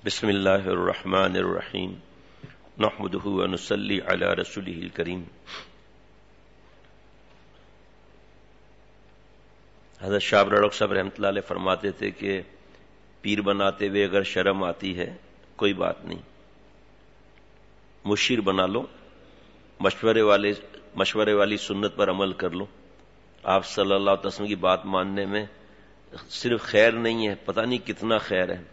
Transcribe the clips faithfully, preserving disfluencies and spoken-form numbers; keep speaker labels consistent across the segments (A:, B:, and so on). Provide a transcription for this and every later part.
A: بسم اللہ الرحمن الرحیم نحمده ونصلی علی رسوله الکریم. حضرت شاہ رڑک صاحب رحمۃ اللہ علیہ فرماتے تھے کہ پیر بناتے ہوئے اگر شرم آتی ہے کوئی بات نہیں، مشیر بنا لو، مشورے والے مشورے والی سنت پر عمل کر لو. آپ صلی اللہ علیہ وسلم کی بات ماننے میں صرف خیر نہیں ہے، پتہ نہیں کتنا خیر ہے،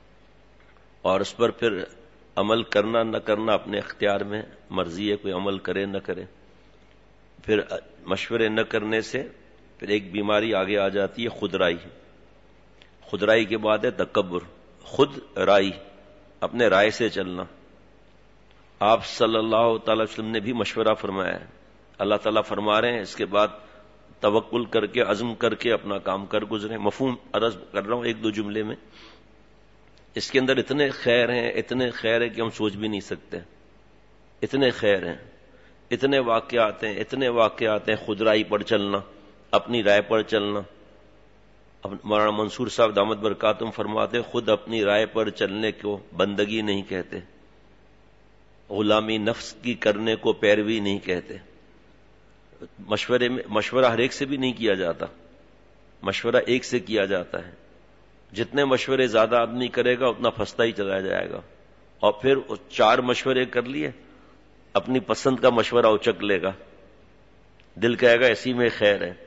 A: اور اس پر پھر عمل کرنا نہ کرنا اپنے اختیار میں، مرضی ہے کوئی عمل کرے نہ کرے. پھر مشورے نہ کرنے سے پھر ایک بیماری آگے آ جاتی ہے، خود رائی. خود رائی کے بعد ہے تکبر. خود رائی، اپنے رائے سے چلنا. آپ صلی اللہ تعالی وسلم نے بھی مشورہ فرمایا ہے. اللہ تعالیٰ فرما رہے ہیں اس کے بعد توکل کر کے، عزم کر کے اپنا کام کر گزرے. مفہوم عرض کر رہا ہوں ایک دو جملے میں. اس کے اندر اتنے خیر ہیں، اتنے خیر ہیں کہ ہم سوچ بھی نہیں سکتے. اتنے خیر ہیں، اتنے واقعات ہیں، اتنے واقعات ہیں. خود رائی پر چلنا، اپنی رائے پر چلنا. مولانا منصور صاحب دامت برکاتہم فرماتے خود اپنی رائے پر چلنے کو بندگی نہیں کہتے، غلامی نفس کی کرنے کو پیروی نہیں کہتے. مشورے میں مشورہ ہر ایک سے بھی نہیں کیا جاتا، مشورہ ایک سے کیا جاتا ہے. جتنے مشورے زیادہ آدمی کرے گا اتنا پھنستا ہی چلا جائے گا، اور پھر چار مشورے کر لیے اپنی پسند کا مشورہ اچک لے گا. دل کہے گا اسی میں خیر ہے.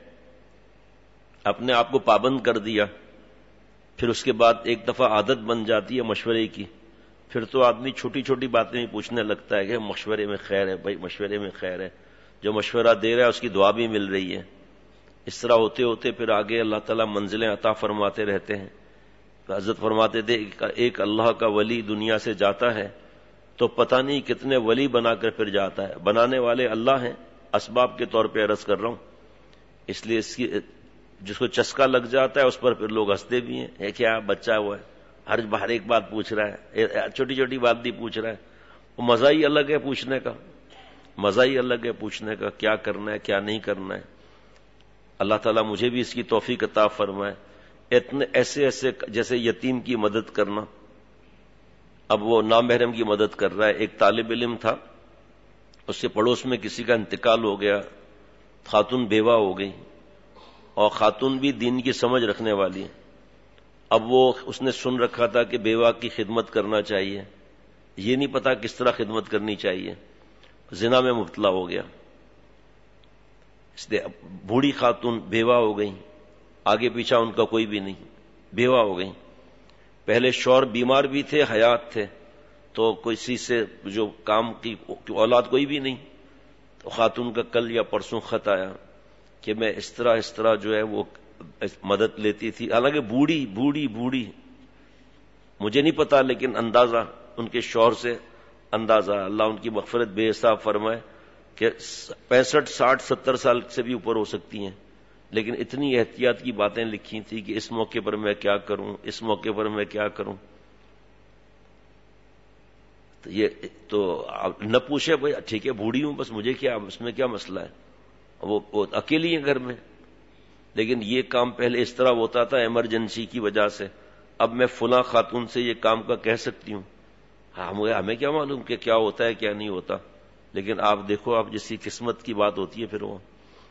A: اپنے آپ کو پابند کر دیا، پھر اس کے بعد ایک دفعہ عادت بن جاتی ہے مشورے کی، پھر تو آدمی چھوٹی چھوٹی باتیں ہی پوچھنے لگتا ہے کہ مشورے میں خیر ہے بھائی، مشورے میں خیر ہے. جو مشورہ دے رہا ہے اس کی دعا بھی مل رہی ہے. اس طرح ہوتے ہوتے پھر آگے اللہ تعالیٰ منزلیں عطا فرماتے رہتے ہیں. حضرت فرماتے تھے ایک اللہ کا ولی دنیا سے جاتا ہے تو پتہ نہیں کتنے ولی بنا کر پھر جاتا ہے. بنانے والے اللہ ہیں، اسباب کے طور پہ عرض کر رہا ہوں. اس لیے اس کی جس کو چسکا لگ جاتا ہے اس پر پھر لوگ ہنستے بھی ہیں. ہے کیا بچہ ہوا ہے، ہر ہر ایک بات پوچھ رہا ہے، چھوٹی چھوٹی بات بھی پوچھ رہا ہے. وہ مزہ ہی الگ ہے پوچھنے کا، مزہ ہی الگ ہے پوچھنے کا، کیا کرنا ہے کیا نہیں کرنا ہے. اللہ تعالیٰ مجھے بھی اس کی توفیق عطا فرمائے. اتنے ایسے ایسے جیسے یتیم کی مدد کرنا. اب وہ نامحرم کی مدد کر رہا ہے. ایک طالب علم تھا، اس کے پڑوس میں کسی کا انتقال ہو گیا، خاتون بیوہ ہو گئی، اور خاتون بھی دین کی سمجھ رکھنے والی ہے. اب وہ اس نے سن رکھا تھا کہ بیوہ کی خدمت کرنا چاہیے، یہ نہیں پتا کس طرح خدمت کرنی چاہیے. زنا میں مبتلا ہو گیا. اس لیے بوڑھی خاتون بیوہ ہو گئی، آگے پیچھا ان کا کوئی بھی نہیں، بیوہ ہو گئی. پہلے شوہر بیمار بھی تھے، حیات تھے، تو کسی سے جو کام کی اولاد کوئی بھی نہیں. تو خاتون کا کل یا پرسوں خط آیا کہ میں اس طرح اس طرح جو ہے وہ مدد لیتی تھی. حالانکہ بوڑھی بوڑھی بوڑھی مجھے نہیں پتا، لیکن اندازہ ان کے شوہر سے اندازہ، اللہ ان کی مغفرت بے حساب فرمائے، کہ پینسٹھ ساٹھ ستر سال سے بھی اوپر ہو سکتی ہیں. لیکن اتنی احتیاط کی باتیں لکھی تھی کہ اس موقع پر میں کیا کروں، اس موقع پر میں کیا کروں. تو یہ تو نہ پوچھے بھائی ٹھیک ہے بوڑھی ہوں بس، مجھے کیا، اس میں کیا مسئلہ ہے، وہ, وہ اکیلی ہیں گھر میں. لیکن یہ کام پہلے اس طرح ہوتا تھا ایمرجنسی کی وجہ سے. اب میں فلاں خاتون سے یہ کام کا کہہ سکتی ہوں، ہمیں کیا معلوم کہ کیا ہوتا ہے کیا نہیں ہوتا. لیکن آپ دیکھو، آپ جس کی قسمت کی بات ہوتی ہے پھر وہ.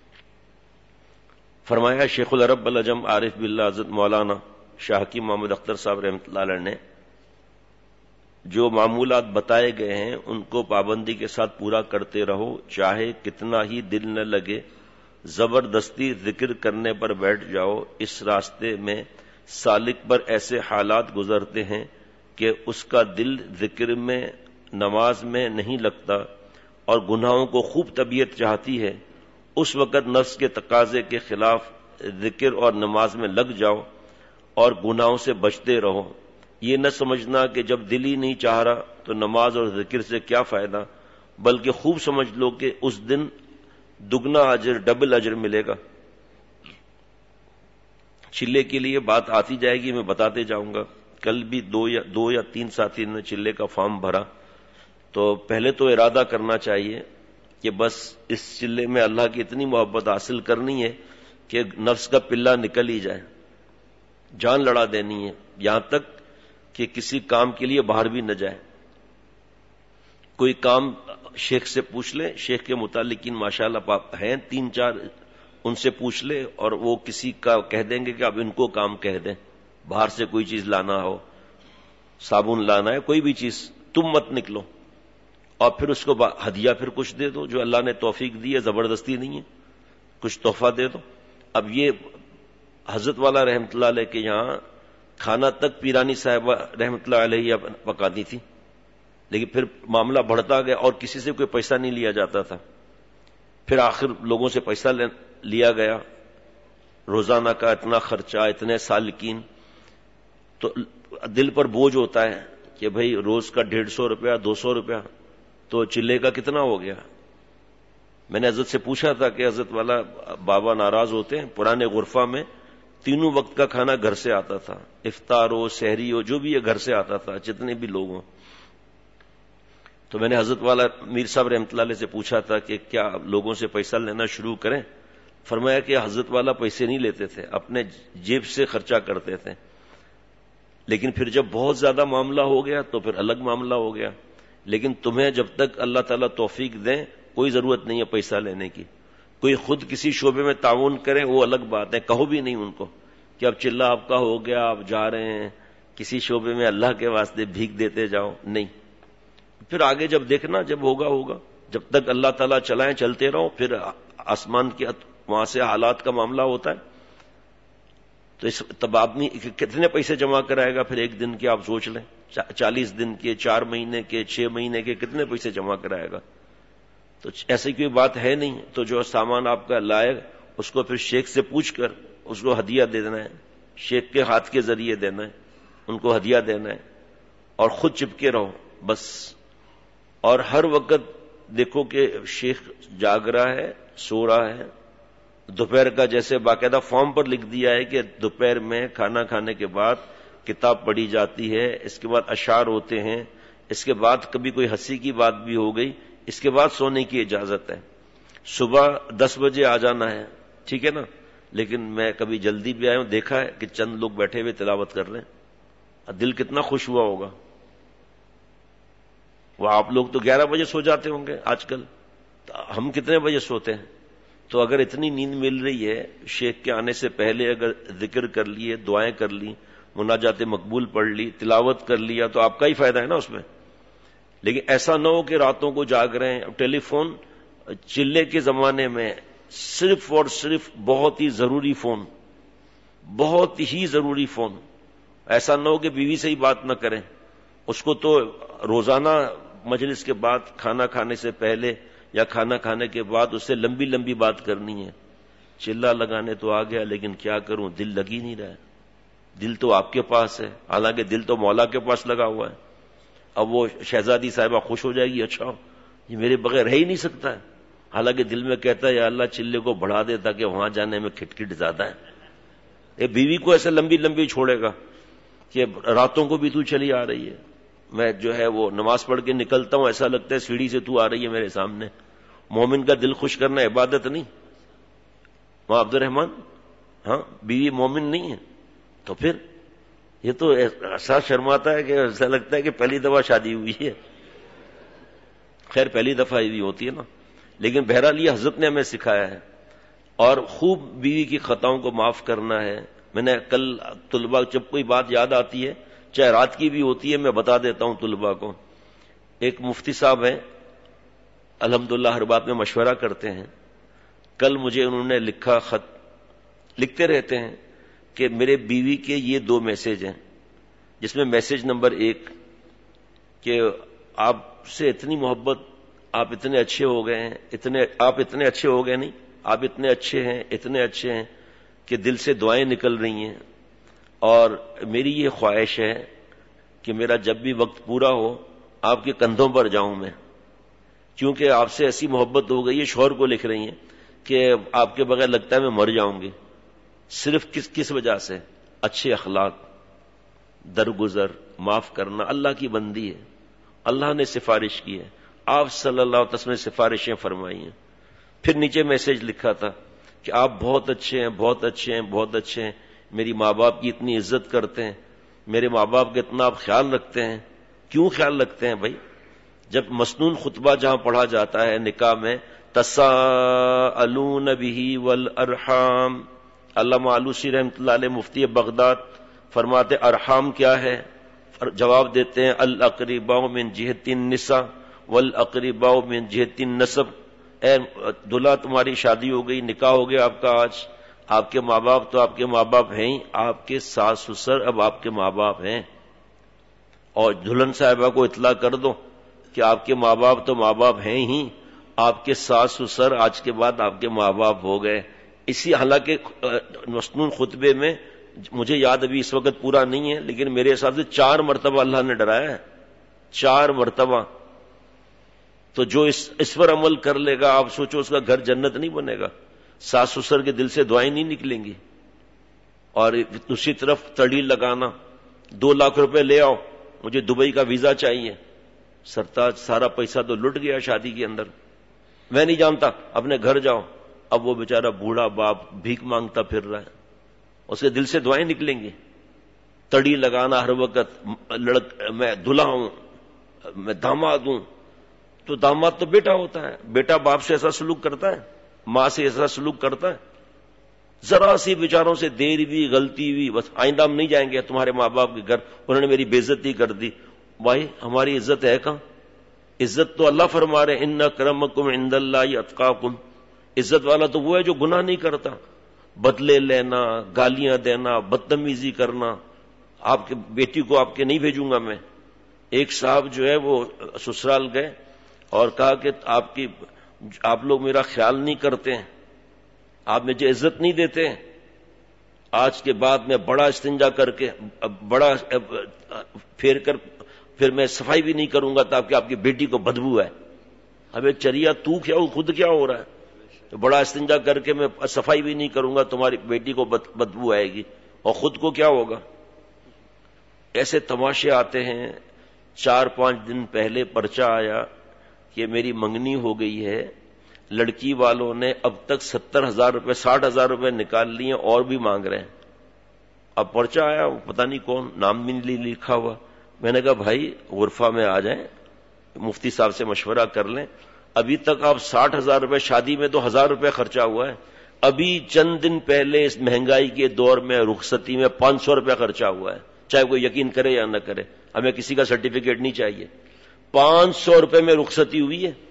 A: فرمایا شیخ العرب العجم عارف باللہ حضرت مولانا شاہ کی محمد اختر صاحب رحمۃ اللہ علیہ نے جو معمولات بتائے گئے ہیں ان کو پابندی کے ساتھ پورا کرتے رہو، چاہے کتنا ہی دل نہ لگے. زبردستی ذکر کرنے پر بیٹھ جاؤ. اس راستے میں سالک پر ایسے حالات گزرتے ہیں کہ اس کا دل ذکر میں، نماز میں نہیں لگتا، اور گناہوں کو خوب طبیعت چاہتی ہے. اس وقت نفس کے تقاضے کے خلاف ذکر اور نماز میں لگ جاؤ اور گناہوں سے بچتے رہو. یہ نہ سمجھنا کہ جب دل ہی نہیں چاہ رہا تو نماز اور ذکر سے کیا فائدہ، بلکہ خوب سمجھ لو کہ اس دن دگنا اجر، ڈبل اجر ملے گا. چلے کے لیے بات آتی جائے گی، میں بتاتے جاؤں گا. کل بھی دو یا دو یا تین ساتھی نے چلے کا فارم بھرا. تو پہلے تو ارادہ کرنا چاہیے کہ بس اس چلے میں اللہ کی اتنی محبت حاصل کرنی ہے کہ نفس کا پلہ نکل ہی جائے، جان لڑا دینی ہے. یہاں تک کہ کسی کام کے لیے باہر بھی نہ جائے. کوئی کام شیخ سے پوچھ لے, شیخ کے متعلقین ماشاءاللہ ہیں تین چار, ان سے پوچھ لے اور وہ کسی کا کہہ دیں گے کہ اب ان کو کام کہہ دیں, باہر سے کوئی چیز لانا ہو, صابن لانا ہے, کوئی بھی چیز, تم مت نکلو, اور پھر اس کو ہدیہ پھر کچھ دے دو, جو اللہ نے توفیق دی ہے, زبردستی نہیں ہے, کچھ تحفہ دے دو. اب یہ حضرت والا رحمت اللہ علیہ کے یہاں کھانا تک پیرانی صاحبہ رحمت اللہ علیہ پکاتی تھی, لیکن پھر معاملہ بڑھتا گیا اور کسی سے کوئی پیسہ نہیں لیا جاتا تھا. پھر آخر لوگوں سے پیسہ لیا گیا, روزانہ کا اتنا خرچہ, اتنے سالکین, تو دل پر بوجھ ہوتا ہے کہ بھئی روز کا ڈیڑھ سو روپیہ دو سو روپیہ تو چلے کا کتنا ہو گیا. میں نے حضرت سے پوچھا تھا کہ حضرت والا بابا ناراض ہوتے ہیں, پرانے غرفہ میں تینوں وقت کا کھانا گھر سے آتا تھا, افطار ہو سحری ہو جو بھی ہے گھر سے آتا تھا, جتنے بھی لوگ ہوں. تو میں نے حضرت والا میر صاحب رحمۃ اللہ علیہ سے پوچھا تھا کہ کیا لوگوں سے پیسہ لینا شروع کریں. فرمایا کہ حضرت والا پیسے نہیں لیتے تھے, اپنے جیب سے خرچہ کرتے تھے, لیکن پھر جب بہت زیادہ معاملہ ہو گیا تو پھر الگ معاملہ ہو گیا. لیکن تمہیں جب تک اللہ تعالیٰ توفیق دیں کوئی ضرورت نہیں ہے پیسہ لینے کی. کوئی خود کسی شعبے میں تعاون کرے وہ الگ بات ہے, کہو بھی نہیں ان کو کہ اب چلہ آپ کا ہو گیا, آپ جا رہے ہیں کسی شعبے میں اللہ کے واسطے بھیک دیتے جاؤ, نہیں. پھر آگے جب دیکھنا جب ہوگا ہوگا, جب تک اللہ تعالیٰ چلائیں چلتے رہو, پھر آسمان کے وہاں سے حالات کا معاملہ ہوتا ہے. تو اس تب آدمی کتنے پیسے جمع کرائے گا, پھر ایک دن کے آپ سوچ لیں, چالیس دن کے, چار مہینے کے, چھ مہینے کے, کتنے پیسے جمع کرائے گا. تو ایسی کوئی بات ہے نہیں. تو جو سامان آپ کا لائے اس کو پھر شیخ سے پوچھ کر اس کو ہدیہ دے دینا ہے, شیخ کے ہاتھ کے ذریعے دینا ہے, ان کو ہدیہ دینا ہے, اور خود چپکے رہو بس. اور ہر وقت دیکھو کہ شیخ جاگ رہا ہے, سو رہا ہے. دوپہر کا جیسے باقاعدہ فارم پر لکھ دیا ہے کہ دوپہر میں کھانا کھانے کے بعد کتاب پڑھی جاتی ہے, اس کے بعد اشعار ہوتے ہیں, اس کے بعد کبھی کوئی ہنسی کی بات بھی ہو گئی, اس کے بعد سونے کی اجازت ہے. صبح دس بجے آ جانا ہے, ٹھیک ہے نا, لیکن میں کبھی جلدی بھی آیا ہوں, دیکھا ہے کہ چند لوگ بیٹھے ہوئے تلاوت کر رہے ہیں, دل کتنا خوش ہوا ہوگا. وہ آپ لوگ تو گیارہ بجے سو جاتے ہوں گے آج کل, ہم کتنے بجے سوتے ہیں. تو اگر اتنی نیند مل رہی ہے, شیخ کے آنے سے پہلے اگر ذکر کر لیے, دعائیں کر لی, مناجات مقبول پڑھ لی, تلاوت کر لیا, تو آپ کا ہی فائدہ ہے نا اس میں. لیکن ایسا نہ ہو کہ راتوں کو جاگ رہے ہیں. اب ٹیلی فون چلے کے زمانے میں صرف اور صرف بہت ہی ضروری فون, بہت ہی ضروری فون. ایسا نہ ہو کہ بیوی سے ہی بات نہ کریں, اس کو تو روزانہ مجلس کے بعد, کھانا کھانے سے پہلے یا کھانا کھانے کے بعد اس سے لمبی لمبی بات کرنی ہے. چلا لگانے تو آ گیا, لیکن کیا کروں, دل لگ ہی نہیں رہا ہے. دل تو آپ کے پاس ہے, حالانکہ دل تو مولا کے پاس لگا ہوا ہے. اب وہ شہزادی صاحبہ خوش ہو جائے گی, اچھا یہ میرے بغیر رہ ہی نہیں سکتا ہے, حالانکہ دل میں کہتا ہے یا اللہ چلے کو بڑھا دے تاکہ وہاں جانے میں کھٹکھٹ زیادہ ہے. یہ بیوی کو ایسے لمبی لمبی چھوڑے گا کہ راتوں کو بھی تو چلی آ رہی ہے, میں جو ہے وہ نماز پڑھ کے نکلتا ہوں, ایسا لگتا ہے سیڑھی سے تو آ رہی ہے میرے سامنے. مومن کا دل خوش کرنا عبادت نہیں. وہاں عبد الرحمان, ہاں بیوی مومن نہیں ہے تو پھر یہ تو ایسا شرماتا ہے کہ ایسا لگتا ہے کہ پہلی دفعہ شادی ہوئی ہے. خیر پہلی دفعہ یہ ہوتی ہے نا, لیکن بہرحال یہ حضرت نے ہمیں سکھایا ہے. اور خوب بیوی کی خطاؤں کو معاف کرنا ہے. میں نے کل طلباء جب کوئی بات یاد آتی ہے, چاہے رات کی بھی ہوتی ہے, میں بتا دیتا ہوں طلباء کو. ایک مفتی صاحب ہیں, الحمدللہ ہر بات میں مشورہ کرتے ہیں. کل مجھے انہوں نے لکھا خط, لکھتے رہتے ہیں کہ میرے بیوی کے یہ دو میسج ہیں, جس میں میسج نمبر ایک کہ آپ سے اتنی محبت, آپ اتنے اچھے ہو گئے ہیں, اتنے آپ اتنے اچھے ہو گئے نہیں, آپ اتنے اچھے ہیں, اتنے اچھے ہیں کہ دل سے دعائیں نکل رہی ہیں. اور میری یہ خواہش ہے کہ میرا جب بھی وقت پورا ہو آپ کے کندھوں پر جاؤں میں, کیونکہ آپ سے ایسی محبت ہو گئی ہے. شوہر کو لکھ رہی ہیں کہ آپ کے بغیر لگتا ہے میں مر جاؤں گی. صرف کس کس وجہ سے؟ اچھے اخلاق, درگزر, معاف کرنا. اللہ کی بندی ہے, اللہ نے سفارش کی ہے, آپ صلی اللہ علیہ وسلم نے سفارشیں فرمائی ہیں. پھر نیچے میسج لکھا تھا کہ آپ بہت اچھے ہیں, بہت اچھے ہیں, بہت اچھے ہیں, میری ماں باپ کی اتنی عزت کرتے ہیں, میرے ماں باپ کا اتنا آپ خیال رکھتے ہیں. کیوں خیال رکھتے ہیں بھائی؟ جب مسنون خطبہ جہاں پڑھا جاتا ہے نکاح میں، تساءلون بہ والارحام، علامہ آلوسی رحمۃ اللہ علیہ مفتی بغداد فرماتے ارحام کیا ہے؟ جواب دیتے ہیں الاقرباء من جہت النساء والاقرباء من جہت النسب. اے دلہا تمہاری شادی ہو گئی، نکاح ہو گیا آپ کا آج، آپ کے ماں باپ تو آپ کے ماں باپ ہیں ہی، آپ کے ساس سسر اب آپ کے ماں باپ ہیں. اور دلہن صاحبہ کو اطلاع کر دو کہ آپ کے ماں باپ تو ماں باپ ہیں ہی، آپ کے ساس سسر آج کے بعد آپ کے ماں باپ ہو گئے. اسی حالانکہ مسنون خطبے میں مجھے یاد ابھی اس وقت پورا نہیں ہے، لیکن میرے حساب سے چار مرتبہ اللہ نے ڈرایا ہے، چار مرتبہ. تو جو اس اس پر عمل کر لے گا، آپ سوچو اس کا گھر جنت نہیں بنے گا، ساس سسر کے دل سے دعائیں نہیں نکلیں گی. اور دوسری طرف تڑی لگانا، دو لاکھ روپے لے آؤ مجھے دبئی کا ویزا چاہیے. سرتاج سارا پیسہ تو لٹ گیا شادی کے اندر، میں نہیں جانتا، اپنے گھر جاؤ. اب وہ بیچارہ بوڑھا باپ بھیک مانگتا پھر رہا ہے، اس کے دل سے دعائیں نکلیں گی. تڑی لگانا ہر وقت، لڑک میں دلہا ہوں، میں داماد ہوں. تو داماد تو بیٹا ہوتا ہے، بیٹا باپ سے ایسا سلوک کرتا ہے، ماں سے ایسا سلوک کرتا ہے. ذرا سی بیچاروں سے دیر بھی غلطی ہوئی بس آئندہ ہم نہیں جائیں گے تمہارے ماں باپ کے گھر، انہوں نے میری بے عزتی کر دی. بھائی ہماری عزت ہے کہاں؟ عزت تو اللہ فرما رہے ان اکرمکم عند اللہ اتقاکم. عزت والا تو وہ ہے جو گناہ نہیں کرتا. بدلے لینا، گالیاں دینا، بدتمیزی کرنا، آپ کے بیٹی کو آپ کے نہیں بھیجوں گا میں. ایک صاحب جو ہے وہ سسرال گئے اور کہا کہ آپ کی آپ لوگ میرا خیال نہیں کرتے ہیں، آپ مجھے عزت نہیں دیتے. آج کے بعد میں بڑا استنجا کر کے بڑا پھیر کر پھر میں صفائی بھی نہیں کروں گا تاکہ آپ کی بیٹی کو بدبو ہے. ابے چریا تو کیا ہو، خود کیا ہو رہا ہے؟ تو بڑا استنجا کر کے میں صفائی بھی نہیں کروں گا، تمہاری بیٹی کو بدبو آئے گی، اور خود کو کیا ہوگا؟ ایسے تماشے آتے ہیں. چار پانچ دن پہلے پرچہ آیا کہ میری منگنی ہو گئی ہے، لڑکی والوں نے اب تک ستر ہزار روپے ساٹھ ہزار روپے نکال لیے اور بھی مانگ رہے ہیں. اب پرچہ آیا، پتہ نہیں کون، نام بھی نہیں لکھا ہوا. میں نے کہا بھائی غرفہ میں آ جائیں، مفتی صاحب سے مشورہ کر لیں. ابھی تک آپ ساٹھ ہزار روپے، شادی میں تو ہزار روپے خرچہ ہوا ہے، ابھی چند دن پہلے اس مہنگائی کے دور میں رخصتی میں پانچ سو روپے خرچہ ہوا ہے. چاہے کوئی یقین کرے یا نہ کرے، ہمیں کسی کا سرٹیفکیٹ نہیں چاہیے. پانچ سو روپے میں رخصتی ہوئی ہے،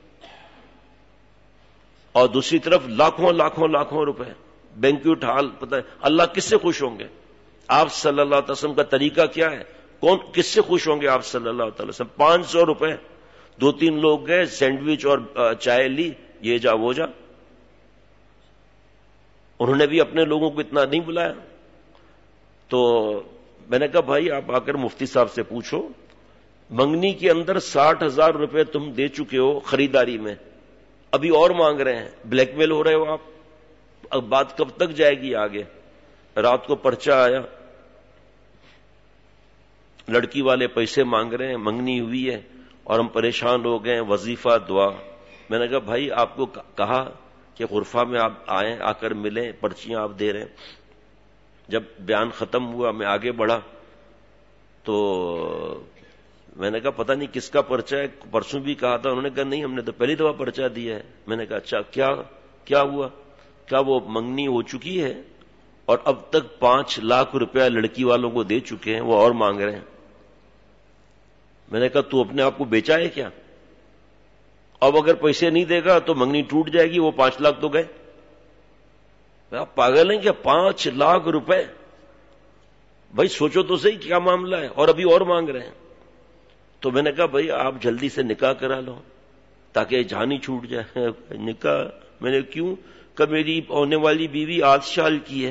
A: اور دوسری طرف لاکھوں لاکھوں لاکھوں روپے بینکوٹ ہال. پتہ ہے اللہ کس سے خوش ہوں گے؟ آپ صلی اللہ علیہ وسلم کا طریقہ کیا ہے؟ کون کس سے خوش ہوں گے آپ صلی اللہ علیہ وسلم؟ پانچ سو روپے. دو تین لوگ گئے، سینڈوچ اور چائے لی، یہ جا وہ جا. انہوں نے بھی اپنے لوگوں کو اتنا نہیں بلایا. تو میں نے کہا بھائی آپ آ کر مفتی صاحب سے پوچھو، منگنی کے اندر ساٹھ ہزار روپے تم دے چکے ہو خریداری میں، ابھی اور مانگ رہے ہیں، بلیک میل ہو رہے ہو آپ. اب بات کب تک جائے گی آگے؟ رات کو پرچہ آیا، لڑکی والے پیسے مانگ رہے ہیں، منگنی ہوئی ہے اور ہم پریشان ہو گئے. وظیفہ دعا. میں نے کہا بھائی آپ کو کہا کہ غرفہ میں آپ آئیں، آ کر ملیں، پرچیاں آپ دے رہے ہیں. جب بیان ختم ہوا میں آگے بڑھا تو میں نے کہا پتہ نہیں کس کا پرچہ ہے، پرسوں بھی کہا تھا. انہوں نے کہا نہیں ہم نے تو پہلی دفعہ پرچہ دیا ہے. میں نے کہا اچھا کیا کیا ہوا؟ کیا وہ منگنی ہو چکی ہے اور اب تک پانچ لاکھ روپیہ لڑکی والوں کو دے چکے ہیں، وہ اور مانگ رہے ہیں. میں نے کہا تو اپنے آپ کو بیچا ہے کیا؟ اب اگر پیسے نہیں دے گا تو منگنی ٹوٹ جائے گی، وہ پانچ لاکھ تو گئے. آپ پاگل ہیں کیا؟ پانچ لاکھ روپے. بھائی سوچو تو صحیح کیا معاملہ ہے، اور ابھی اور مانگ رہے ہیں. تو میں نے کہا بھائی آپ جلدی سے نکاح کرا لو تاکہ جان ہی چھوٹ جائے. نکاح میں نے کیوں کہ میری ہونے والی بیوی آٹھ سال کی ہے،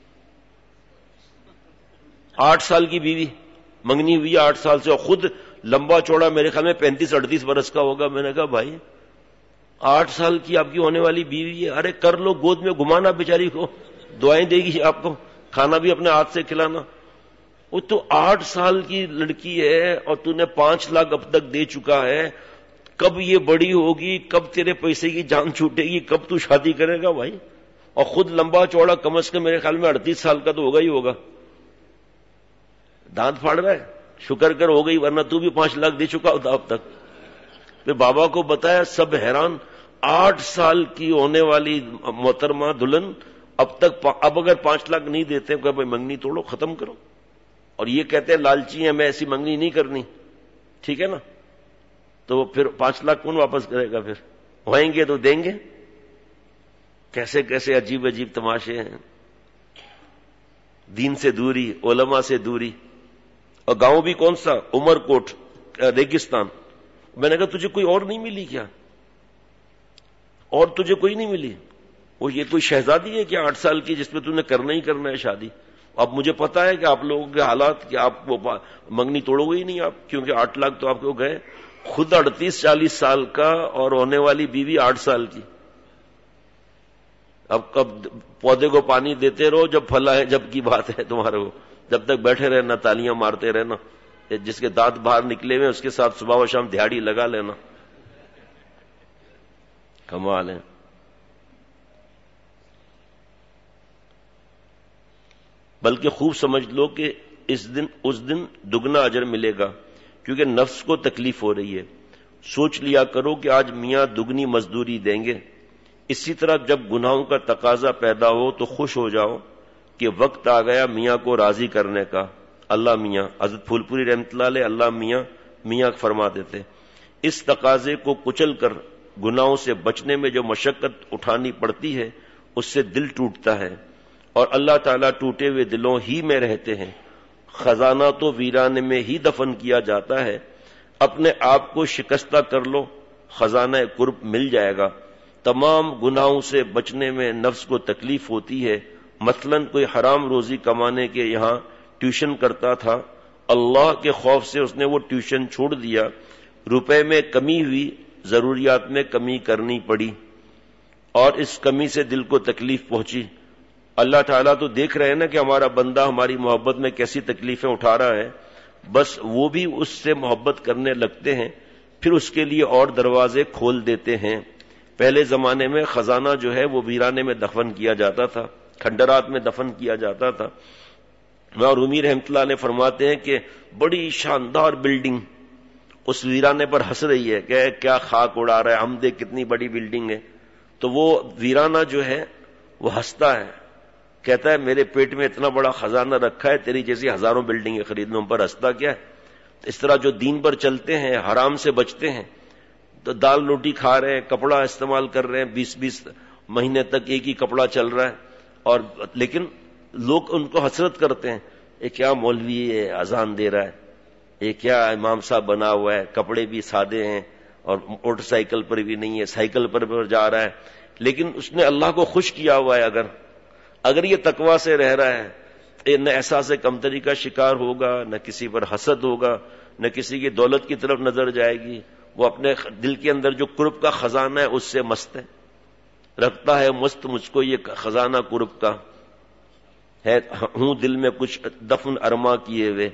A: آٹھ سال کی بیوی منگنی ہوئی آٹھ سال سے، اور خود لمبا چوڑا میرے خیال میں پینتیس اڑتیس برس کا ہوگا. میں نے کہا بھائی آٹھ سال کی آپ کی ہونے والی بیوی ہے، ارے کر لو، گود میں گھمانا بیچاری کو، دعائیں دے گی آپ کو، کھانا بھی اپنے ہاتھ سے کھلانا. وہ تو آٹھ سال کی لڑکی ہے اور تو نے پانچ لاکھ اب تک دے چکا ہے. کب یہ بڑی ہوگی، کب تیرے پیسے کی جان چھوٹے گی، کب تو شادی کرے گا بھائی؟ اور خود لمبا چوڑا کم از کم میرے خیال میں اڑتیس سال کا تو ہوگا ہی ہوگا. دانت پھاڑ رہا ہے, شکر کر ہو گئی, ورنہ تو بھی پانچ لاکھ دے چکا ہوتا اب تک. پھر بابا کو بتایا, سب حیران, آٹھ سال کی ہونے والی محترمہ دلہن اب تک, اب اگر پانچ لاکھ نہیں دیتے کہ بھائی منگنی توڑو, ختم کرو. اور یہ کہتے ہیں لالچی ہیں, میں ایسی منگنی نہیں کرنی, ٹھیک ہے نا. تو پھر پانچ لاکھ کون واپس کرے گا؟ پھر ہوئیں گے تو دیں گے. کیسے کیسے عجیب عجیب تماشے ہیں. دین سے دوری, علماء سے دوری. اور گاؤں بھی کون سا؟ عمر کوٹ, ریگستان. میں نے کہا تجھے کوئی اور نہیں ملی کیا؟ اور تجھے کوئی نہیں ملی؟ وہ یہ کوئی شہزادی ہے کیا آٹھ سال کی جس پہ تم نے کرنا ہی کرنا ہے شادی؟ اب مجھے پتا ہے کہ آپ لوگوں کے حالات کہ آپ وہ منگنی توڑو گے ہی نہیں آپ, کیونکہ آٹھ لاکھ تو آپ کو گئے. خود اڑتیس چالیس سال کا اور ہونے والی بیوی آٹھ سال کی. اب کب پودے کو پانی دیتے رہو, جب پھلا ہے جب کی بات ہے تمہارے کو, جب تک بیٹھے رہنا تالیاں مارتے رہنا. جس کے دانت باہر نکلے ہوئے اس کے ساتھ صبح و شام دہاڑی لگا لینا. کمال ہے. بلکہ خوب سمجھ لو کہ اس دن اس دن دگنا اجر ملے گا, کیونکہ نفس کو تکلیف ہو رہی ہے. سوچ لیا کرو کہ آج میاں دگنی مزدوری دیں گے. اسی طرح جب گناہوں کا تقاضا پیدا ہو تو خوش ہو جاؤ کہ وقت آ گیا میاں کو راضی کرنے کا. اللہ میاں, حضرت پھول پوری رحمۃ اللہ علیہ اللہ میاں میاں فرما دیتے. اس تقاضے کو کچل کر گناہوں سے بچنے میں جو مشقت اٹھانی پڑتی ہے اس سے دل ٹوٹتا ہے, اور اللہ تعالیٰ ٹوٹے ہوئے دلوں ہی میں رہتے ہیں. خزانہ تو ویرانے میں ہی دفن کیا جاتا ہے. اپنے آپ کو شکستہ کر لو, خزانہ قرب مل جائے گا. تمام گناہوں سے بچنے میں نفس کو تکلیف ہوتی ہے. مثلا کوئی حرام روزی کمانے کے یہاں ٹیوشن کرتا تھا, اللہ کے خوف سے اس نے وہ ٹیوشن چھوڑ دیا. روپے میں کمی ہوئی, ضروریات میں کمی کرنی پڑی, اور اس کمی سے دل کو تکلیف پہنچی. اللہ تعالیٰ تو دیکھ رہے ہیں نا کہ ہمارا بندہ ہماری محبت میں کیسی تکلیفیں اٹھا رہا ہے, بس وہ بھی اس سے محبت کرنے لگتے ہیں, پھر اس کے لیے اور دروازے کھول دیتے ہیں. پہلے زمانے میں خزانہ جو ہے وہ ویرانے میں دفن کیا جاتا تھا, کھنڈرات میں دفن کیا جاتا تھا. اور رومی رحمۃ اللہ علیہ فرماتے ہیں کہ بڑی شاندار بلڈنگ اس ویرانے پر ہنس رہی ہے کہ کیا خاک اڑا رہا ہے, ہم دیکھ کتنی بڑی بلڈنگ ہے. تو وہ ویرانہ جو ہے وہ ہنستا ہے, کہتا ہے میرے پیٹ میں اتنا بڑا خزانہ رکھا ہے, تیری جیسی ہزاروں بلڈنگیں خریدنے پر ہنستا کیا ہے. اس طرح جو دین پر چلتے ہیں, حرام سے بچتے ہیں, تو دال روٹی کھا رہے ہیں, کپڑا استعمال کر رہے ہیں, بیس بیس مہینے تک ایک ہی کپڑا چل رہا ہے, اور لیکن لوگ ان کو حسرت کرتے ہیں, یہ کیا مولوی ہے اذان دے رہا ہے, یہ کیا امام صاحب بنا ہوا ہے, کپڑے بھی سادے ہیں اور موٹر سائیکل پر بھی نہیں ہے, سائیکل پر بھی جا رہا ہے, لیکن اس نے اللہ کو خوش کیا ہوا ہے. اگر اگر یہ تقوی سے رہ رہا ہے, نہ احساس کمتری کا شکار ہوگا, نہ کسی پر حسد ہوگا, نہ کسی کی دولت کی طرف نظر جائے گی. وہ اپنے دل کے اندر جو قرب کا خزانہ ہے اس سے مست ہے, رکھتا ہے مست مجھ کو یہ خزانہ قرب کا ہے, ہوں دل میں کچھ دفن ارما کیے ہوئے.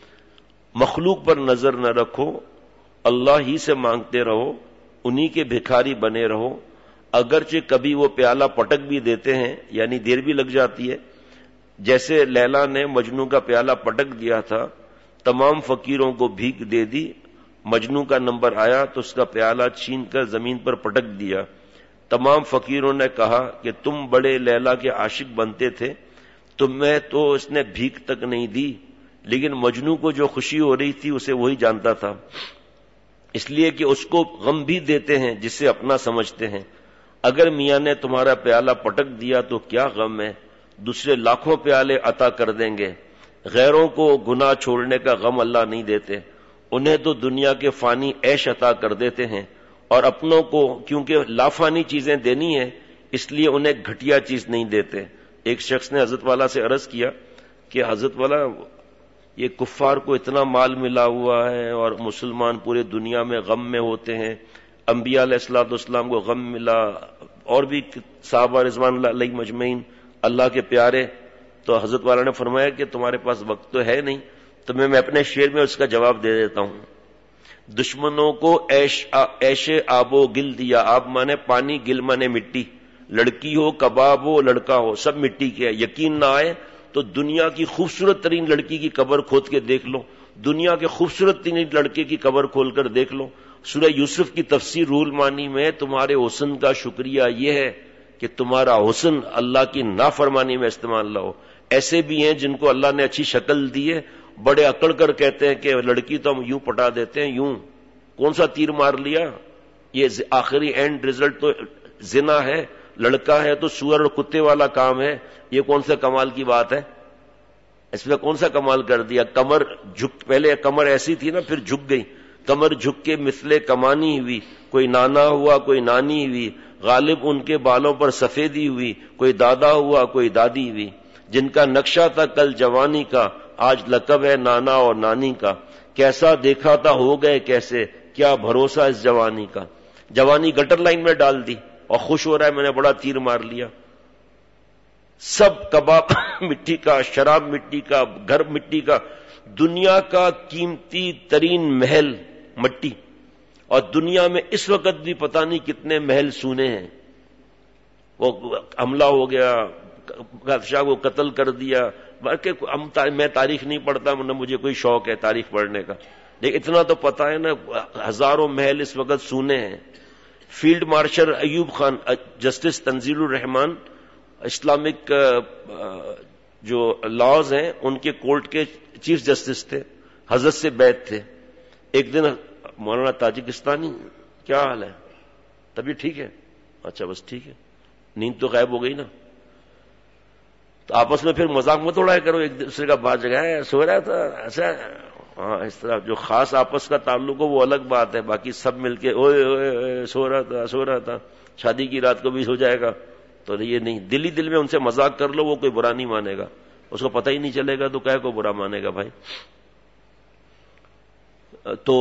A: مخلوق پر نظر نہ رکھو, اللہ ہی سے مانگتے رہو, انہی کے بھکاری بنے رہو. اگرچہ کبھی وہ پیالہ پٹک بھی دیتے ہیں, یعنی دیر بھی لگ جاتی ہے, جیسے لیلا نے مجنو کا پیالہ پٹک دیا تھا, تمام فقیروں کو بھیک دے دی, مجنو کا نمبر آیا تو اس کا پیالہ چھین کر زمین پر پٹک دیا. تمام فقیروں نے کہا کہ تم بڑے لیلا کے عاشق بنتے تھے, تمہیں تو اس نے بھیک تک نہیں دی, لیکن مجنو کو جو خوشی ہو رہی تھی اسے وہی جانتا تھا, اس لیے کہ اس کو غم بھی دیتے ہیں جسے اپنا سمجھتے ہیں. اگر میاں نے تمہارا پیالہ پٹک دیا تو کیا غم ہے, دوسرے لاکھوں پیالے عطا کر دیں گے. غیروں کو گناہ چھوڑنے کا غم اللہ نہیں دیتے, انہیں تو دنیا کے فانی عیش عطا کر دیتے ہیں, اور اپنوں کو کیونکہ لافانی چیزیں دینی ہے اس لیے انہیں گھٹیا چیز نہیں دیتے. ایک شخص نے حضرت والا سے عرض کیا کہ حضرت والا یہ کفار کو اتنا مال ملا ہوا ہے اور مسلمان پورے دنیا میں غم میں ہوتے ہیں, انبیاء علیہ الصلوۃ والسلام کو غم ملا, اور بھی صحابہ رضوان اللہ علیہ مجمعین اللہ کے پیارے. تو حضرت والا نے فرمایا کہ تمہارے پاس وقت تو ہے نہیں, تو میں میں اپنے شعر میں اس کا جواب دے دیتا ہوں. دشمنوں کو ایش ایش آب و گل دیا, آب مانے پانی, گل مانے مٹی, لڑکی ہو کباب ہو لڑکا ہو سب مٹی کے, یقین نہ آئے تو دنیا کی خوبصورت ترین لڑکی کی قبر کھود کے دیکھ لو، دنیا کے خوبصورت ترین لڑکے کی قبر کھول کر دیکھ لو. سورہ یوسف کی تفسیر روح المعانی میں تمہارے حسن کا شکریہ یہ ہے کہ تمہارا حسن اللہ کی نافرمانی میں استعمال نہ ہو. ایسے بھی ہیں جن کو اللہ نے اچھی شکل دی ہے، بڑے اکڑ کر کہتے ہیں کہ لڑکی تو ہم یوں پٹا دیتے ہیں. یوں کون سا تیر مار لیا؟ یہ آخری اینڈ ریزلٹ تو زنا ہے، لڑکا ہے تو سور اور کتے والا کام ہے. یہ کون سا کمال کی بات ہے؟ اس میں کون سا کمال کر دیا؟ کمر جھک، پہلے کمر ایسی تھی نا، پھر جھک گئی. کمر جھک کے مثلے کمانی ہوئی، کوئی نانا ہوا کوئی نانی ہوئی، غالب ان کے بالوں پر سفیدی ہوئی، کوئی دادا ہوا کوئی دادی ہوئی. جن کا نقشہ تھا کل جوانی کا، آج لقب ہے نانا اور نانی کا. کیسا دیکھا تھا ہو گئے کیسے، کیا بھروسہ اس جوانی کا. جوانی گٹر لائن میں ڈال دی اور خوش ہو رہا ہے میں نے بڑا تیر مار لیا. سب کباب مٹی کا، شراب مٹی کا، گھر مٹی کا. دنیا کا قیمتی ترین محل مٹی، اور دنیا میں اس وقت بھی پتہ نہیں کتنے محل سونے ہیں. وہ حملہ ہو گیا، بادشاہ کو قتل کر دیا. میں تاریخ نہیں پڑھتا، نہ مجھے کوئی شوق ہے تاریخ پڑھنے کا، لیکن اتنا تو پتا ہے نا ہزاروں محل اس وقت سونے ہیں. Field marshal Ayub Khan, justice Tanzil ur-Rahman Islamic جو لاز ہیں ان کے کورٹ کے چیف جسٹس تھے، حضرت سے بیعت تھے. ایک دن مولانا تاجکستانی، کیا حال ہے؟ طبیعت ٹھیک ہے؟ اچھا بس ٹھیک ہے. نیند تو غائب ہو گئی نا. تو آپس میں پھر مذاق مت اڑایا کرو ایک دوسرے کا. بات جگہ ہے سو رہا تھا ایسا، ہاں اس طرح جو خاص آپس کا تعلق ہو وہ الگ بات ہے. باقی سب مل کے اوئے اوئے سو رہا تھا سو رہا تھا، شادی کی رات کو بھی سو جائے گا. تو یہ نہیں، دلی دل میں ان سے مذاق کر لو، وہ کوئی برا نہیں مانے گا. اس کو پتہ ہی نہیں چلے گا تو کیا کو برا مانے گا بھائی. تو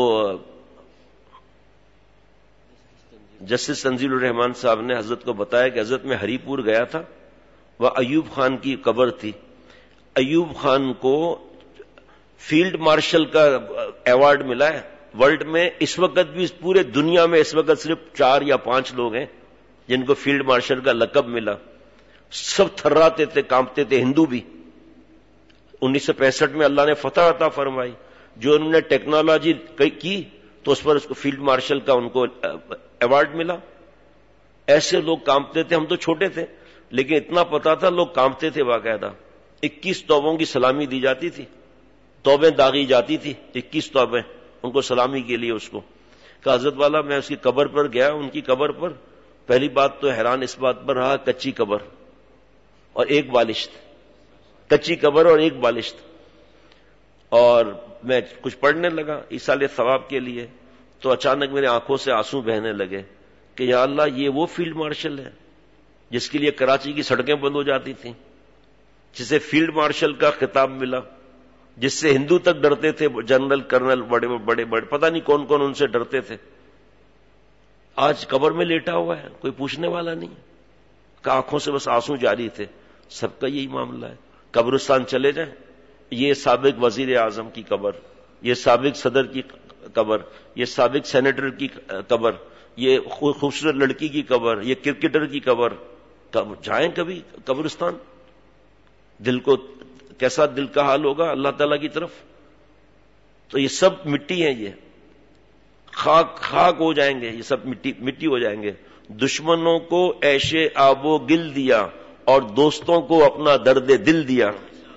A: جسٹس تنزیل الرحمان صاحب نے حضرت کو بتایا کہ حضرت میں ہری پور گیا تھا، وہ ایوب خان کی قبر تھی. ایوب خان کو فیلڈ مارشل کا ایوارڈ ملا ہے ورلڈ میں. اس وقت بھی پورے دنیا میں اس وقت صرف چار یا پانچ لوگ ہیں جن کو فیلڈ مارشل کا لقب ملا. سب تھراتے تھے، کانپتے تھے، ہندو بھی. انیس سو پینسٹھ میں اللہ نے فتح عطا فرمائی. جو انہوں نے ٹیکنالوجی کی تو اس پر اس کو فیلڈ مارشل کا ان کو ایوارڈ ملا. ایسے لوگ کانپتے تھے. ہم تو چھوٹے تھے لیکن اتنا پتا تھا، لوگ کانپتے تھے باقاعدہ. اکیس توبوں کی سلامی دی جاتی تھی، توبیں داغی جاتی تھی، اکیس توبیں ان کو سلامی کے لیے. اس کو کہ حضرت والا میں اس کی قبر پر گیا، ان کی قبر پر پہلی بات تو حیران اس بات پر رہا، کچی قبر اور ایک بالشت، کچی قبر اور ایک بالشت. اور میں کچھ پڑھنے لگا ایصال ثواب کے لیے تو اچانک میرے آنکھوں سے آنسو بہنے لگے کہ یا اللہ یہ وہ فیلڈ مارشل ہے جس کے لیے کراچی کی سڑکیں بند ہو جاتی تھیں، جسے فیلڈ مارشل کا خطاب ملا، جس سے ہندو تک ڈرتے تھے، جنرل کرنل بڑے بڑے بڑے پتہ نہیں کون کون ان سے ڈرتے تھے. آج قبر میں لیٹا ہوا ہے، کوئی پوچھنے والا نہیں کہ آنکھوں سے بس آنسو جاری تھے. سب کا یہی معاملہ ہے. قبرستان چلے جائیں، یہ سابق وزیر اعظم کی قبر، یہ سابق صدر کی قبر، یہ سابق سینیٹر کی قبر، یہ خوبصورت لڑکی کی قبر، یہ کرکٹر کی قبر. جائیں کبھی قبرستان، دل کو کیسا دل کا حال ہوگا اللہ تعالی کی طرف. تو یہ سب مٹی ہیں، یہ خاک خاک ہو جائیں گے، یہ سب مٹی مٹی ہو جائیں گے. دشمنوں کو عیش آب و گل دیا اور دوستوں کو اپنا درد دل دیا.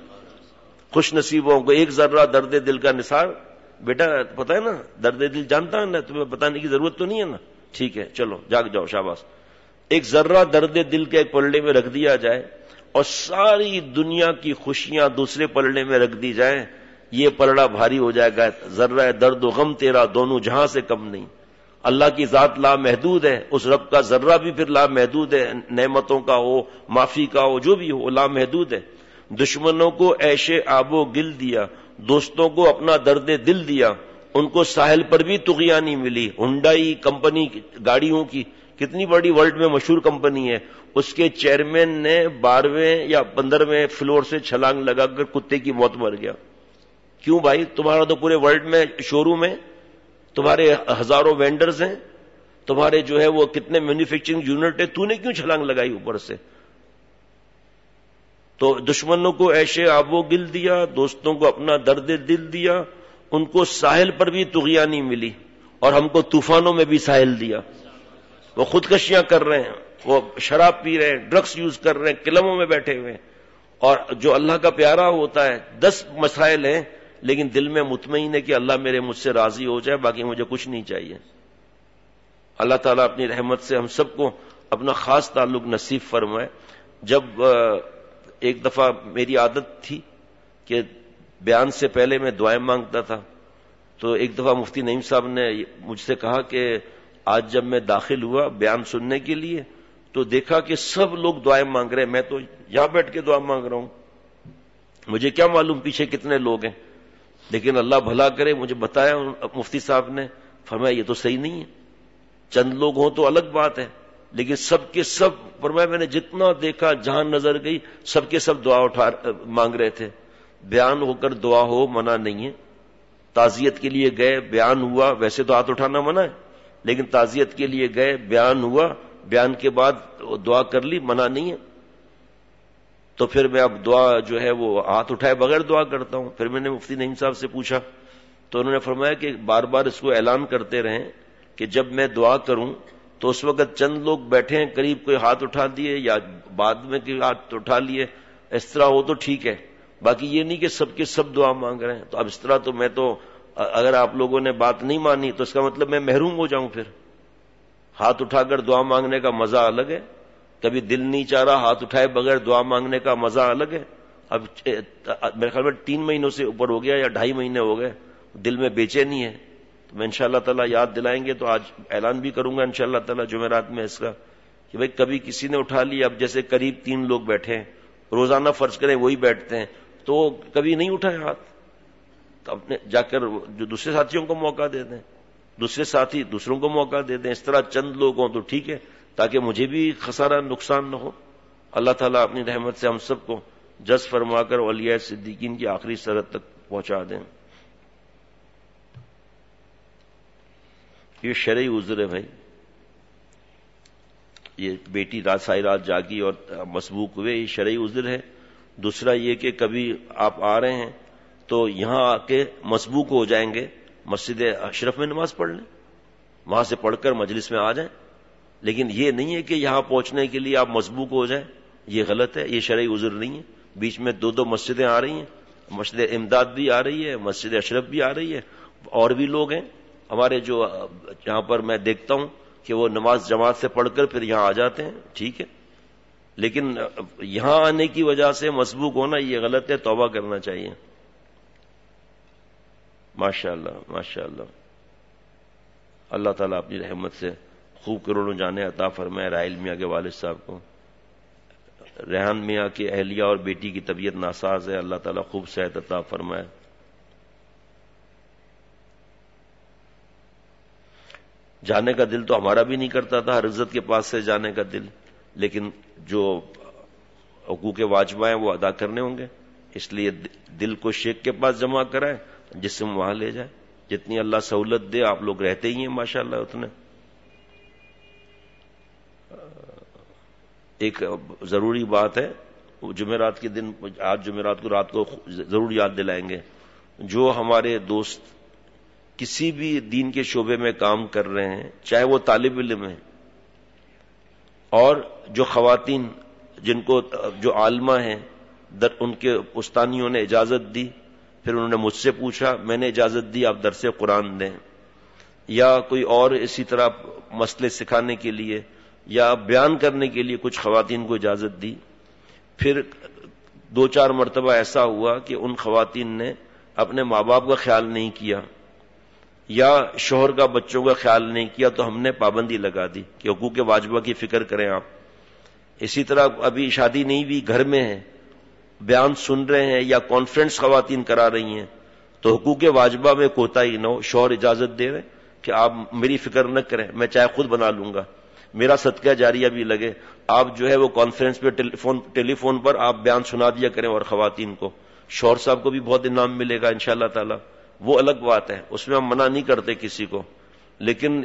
A: خوش نصیبوں کو ایک ذرہ درد دل کا نثار. بیٹا پتہ ہے نا درد دل جانتا ہے نا، تمہیں بتانے کی ضرورت تو نہیں ہے نا. ٹھیک ہے چلو جاگ جاؤ شاباش. ایک ذرہ درد دل کے ایک پلڑے میں رکھ دیا جائے اور ساری دنیا کی خوشیاں دوسرے پلڑے میں رکھ دی جائیں، یہ پلڑا بھاری ہو جائے گا. ذرہ درد و غم تیرا دونوں جہاں سے کم نہیں. اللہ کی ذات لامحدود ہے، اس رب کا ذرہ بھی پھر لامحدود ہے، نعمتوں کا ہو، معافی کا ہو، جو بھی ہو لامحدود ہے. دشمنوں کو عیش آب و گل دیا، دوستوں کو اپنا درد دل دیا. ان کو ساحل پر بھی طغیانی ملی. ہنڈائی کمپنی گاڑیوں کی کتنی بڑی ورلڈ میں مشہور کمپنی ہے، اس کے چیئرمین نے بارہویں یا پندرہویں فلور سے چھلانگ لگا کر کتے کی موت مر گیا. کیوں بھائی؟ تمہارا تو پورے ورلڈ میں شو روم ہے، تمہارے ہزاروں وینڈرز ہیں، تمہارے جو ہے وہ کتنے مینوفیکچرنگ یونٹ ہے، تو نے کیوں چھلانگ لگائی اوپر سے؟ تو دشمنوں کو عیش آب و گل دیا، دوستوں کو اپنا درد دل دیا، ان کو ساحل پر بھی طغیانی ملی اور ہم کو طوفانوں میں بھی ساحل دیا. وہ خودکشیاں کر رہے ہیں، وہ شراب پی رہے ہیں، ڈرگس یوز کر رہے ہیں، قلموں میں بیٹھے ہوئے ہیں، اور جو اللہ کا پیارا ہوتا ہے دس مسائل ہیں لیکن دل میں مطمئن ہے کہ اللہ میرے مجھ سے راضی ہو جائے، باقی مجھے کچھ نہیں چاہیے. اللہ تعالیٰ اپنی رحمت سے ہم سب کو اپنا خاص تعلق نصیب فرمائے. جب ایک دفعہ میری عادت تھی کہ بیان سے پہلے میں دعائیں مانگتا تھا، تو ایک دفعہ مفتی نعیم صاحب نے مجھ سے کہا کہ آج جب میں داخل ہوا بیان سننے کے لیے تو دیکھا کہ سب لوگ دعائیں مانگ رہے ہیں، میں تو یہاں بیٹھ کے دعا مانگ رہا ہوں، مجھے کیا معلوم پیچھے کتنے لوگ ہیں. لیکن اللہ بھلا کرے، مجھے بتایا مفتی صاحب نے، فرمایا یہ تو صحیح نہیں ہے، چند لوگ ہوں تو الگ بات ہے، لیکن سب کے سب، فرمایا میں نے جتنا دیکھا جہاں نظر گئی سب کے سب دعا اٹھا مانگ رہے تھے. بیان ہو کر دعا ہو منع نہیں ہے، تعزیت کے لیے گئے بیان ہوا، ویسے تو ہاتھ اٹھانا منع ہے، لیکن تعزیت کے لیے گئے بیان ہوا، بیان کے بعد دعا کر لی، منع نہیں ہے. تو پھر میں اب دعا جو ہے وہ ہاتھ اٹھائے بغیر دعا کرتا ہوں. پھر میں نے مفتی نعیم صاحب سے پوچھا تو انہوں نے فرمایا کہ بار بار اس کو اعلان کرتے رہیں کہ جب میں دعا کروں تو اس وقت چند لوگ بیٹھے ہیں قریب، کوئی ہاتھ اٹھا دیے یا بعد میں کوئی ہاتھ اٹھا لیے، اس طرح ہو تو ٹھیک ہے، باقی یہ نہیں کہ سب کے سب دعا مانگ رہے ہیں. تو اب اس طرح تو میں تو، اگر آپ لوگوں نے بات نہیں مانی تو اس کا مطلب میں محروم ہو جاؤں. پھر ہاتھ اٹھا کر دعا مانگنے کا مزہ الگ ہے، کبھی دل نہیں چاہ رہا ہاتھ اٹھائے بغیر دعا مانگنے کا مزہ الگ ہے. اب میرے خیال میں تین مہینوں سے اوپر ہو گیا یا ڈھائی مہینے ہو گئے، دل میں بے چینی ہے. تو میں انشاءاللہ تعالیٰ یاد دلائیں گے تو آج اعلان بھی کروں گا انشاءاللہ تعالیٰ جمعرات میں اس کا، کہ بھائی کبھی کسی نے اٹھا لیا، اب جیسے قریب تین لوگ بیٹھے ہیں، روزانہ فرض کریں وہی بیٹھتے ہیں، تو کبھی نہیں اٹھائے ہاتھ، تو اپنے جا کر جو دوسرے ساتھیوں کو موقع دے دیں، دوسرے ساتھی دوسروں کو موقع دے دیں. اس طرح چند لوگ ہوں تو ٹھیک ہے، تاکہ مجھے بھی خسارہ نقصان نہ ہو. اللہ تعالیٰ اپنی رحمت سے ہم سب کو جز فرما کر اولیاء صدیقین کی آخری سرحد تک پہنچا دیں. یہ شرعی عذر ہے بھائی، یہ بیٹی رات ساری رات جاگی اور مسبوق ہوئے، یہ شرعی عذر ہے. دوسرا یہ کہ کبھی آپ آ رہے ہیں تو یہاں آ کے مسبوق ہو جائیں گے، مسجد اشرف میں نماز پڑھ لیں، وہاں سے پڑھ کر مجلس میں آ جائیں. لیکن یہ نہیں ہے کہ یہاں پہنچنے کے لیے آپ مسبوق ہو جائیں، یہ غلط ہے، یہ شرعی عذر نہیں ہے. بیچ میں دو دو مسجدیں آ رہی ہیں، مسجد امداد بھی آ رہی ہے، مسجد اشرف بھی آ رہی ہے، اور بھی لوگ ہیں ہمارے جو جہاں پر میں دیکھتا ہوں کہ وہ نماز جماعت سے پڑھ کر پھر یہاں آ جاتے ہیں، ٹھیک ہے. لیکن یہاں آنے کی وجہ سے مسبوق ہونا یہ غلط ہے، توبہ کرنا چاہیے. ماشاء اللہ ماشاء اللہ. اللہ تعالیٰ اپنی رحمت سے خوب کروڑوں جانے عطا فرمائے راحیل میاں کے والد صاحب کو. ریحان میاں کی اہلیہ اور بیٹی کی طبیعت ناساز ہے، اللہ تعالیٰ خوب صحت عطا فرمائے. جانے کا دل تو ہمارا بھی نہیں کرتا تھا، ہر عزت کے پاس سے جانے کا دل، لیکن جو حقوق واجبہ ہیں وہ ادا کرنے ہوں گے، اس لیے دل کو شیخ کے پاس جمع کرائے، جسم وہاں لے جائے. جتنی اللہ سہولت دے، آپ لوگ رہتے ہی ہیں ماشاءاللہ اتنے. ایک ضروری بات ہے، جمعرات کے دن، آج جمعرات کو رات کو ضرور یاد دلائیں گے، جو ہمارے دوست کسی بھی دین کے شعبے میں کام کر رہے ہیں، چاہے وہ طالب علم ہیں، اور جو خواتین جن کو جو عالمہ ہیں، در ان کے استانیوں نے اجازت دی، پھر انہوں نے مجھ سے پوچھا، میں نے اجازت دی آپ درس قرآن دیں، یا کوئی اور اسی طرح مسئلے سکھانے کے لیے یا بیان کرنے کے لیے کچھ خواتین کو اجازت دی. پھر دو چار مرتبہ ایسا ہوا کہ ان خواتین نے اپنے ماں باپ کا خیال نہیں کیا یا شوہر کا بچوں کا خیال نہیں کیا، تو ہم نے پابندی لگا دی کہ حقوق واجبہ کی فکر کریں آپ. اسی طرح ابھی شادی نہیں ہوئی، گھر میں ہیں، بیان سن رہے ہیں یا کانفرنس خواتین کرا رہی ہیں، تو حقوق واجبہ میں کوتاہی نہ ہو. شوہر اجازت دے رہے کہ آپ میری فکر نہ کریں، میں چاہے خود بنا لوں گا، میرا صدقہ جاریہ بھی لگے، آپ جو ہے وہ کانفرنس پہ ٹیلی فون ٹیلی فون پر آپ بیان سنا دیا کریں، اور خواتین کو، شوہر صاحب کو بھی بہت انعام ملے گا انشاءاللہ تعالی. وہ الگ بات ہے، اس میں ہم منع نہیں کرتے کسی کو. لیکن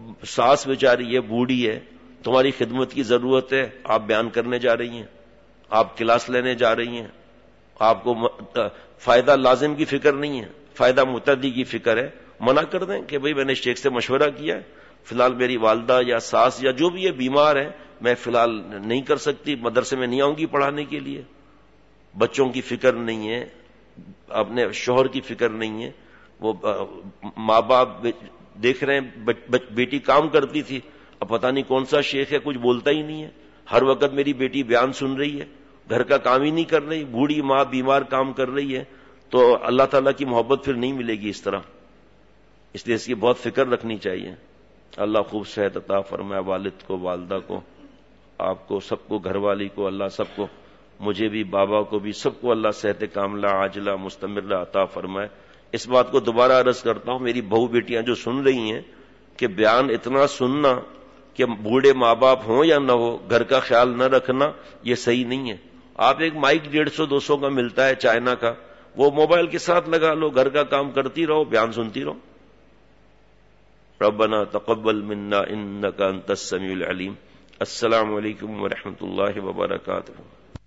A: ساس بیچاری ہے، بوڑھی ہے، تمہاری خدمت کی ضرورت ہے، آپ بیان کرنے جا رہی ہیں، آپ کلاس لینے جا رہی ہیں، آپ کو فائدہ لازم کی فکر نہیں ہے، فائدہ متعدی کی فکر ہے، منع کر دیں کہ بھئی میں نے شیخ سے مشورہ کیا ہے، فی الحال میری والدہ یا ساس یا جو بھی ہے بیمار ہے، میں فی الحال نہیں کر سکتی، مدرسے میں نہیں آؤں گی پڑھانے کے لیے۔ بچوں کی فکر نہیں ہے، اپنے شوہر کی فکر نہیں ہے، وہ ماں باپ دیکھ رہے ہیں بیٹی کام کرتی تھی، اب پتہ نہیں کون سا شیخ ہے، کچھ بولتا ہی نہیں ہے، ہر وقت میری بیٹی بیان سن رہی ہے، گھر کا کام ہی نہیں کر رہی، بوڑھی ماں بیمار کام کر رہی ہے، تو اللہ تعالیٰ کی محبت پھر نہیں ملے گی اس طرح۔ اس لیے اس کی بہت فکر رکھنی چاہیے۔ اللہ خوب صحت عطا فرمائے، والد کو، والدہ کو، آپ کو، سب کو، گھر والی کو، اللہ سب کو، مجھے بھی، بابا کو بھی، سب کو اللہ صحت کاملہ عاجلہ مستمرہ عطا فرمائے۔ اس بات کو دوبارہ عرض کرتا ہوں، میری بہو بیٹیاں جو سن رہی ہیں کہ بیان اتنا سننا کہ بوڑھے ماں باپ ہوں یا نہ ہو، گھر کا خیال نہ رکھنا، یہ صحیح نہیں ہے۔ آپ ایک مائک ڈیڑھ سو دو سو کا ملتا ہے چائنا کا، وہ موبائل کے ساتھ لگا لو، گھر کا کام کرتی رہو، بیان سنتی رہو۔ ربنا تقبل منا انك انت السميع العليم۔ السلام علیکم ورحمۃ اللہ وبرکاتہ۔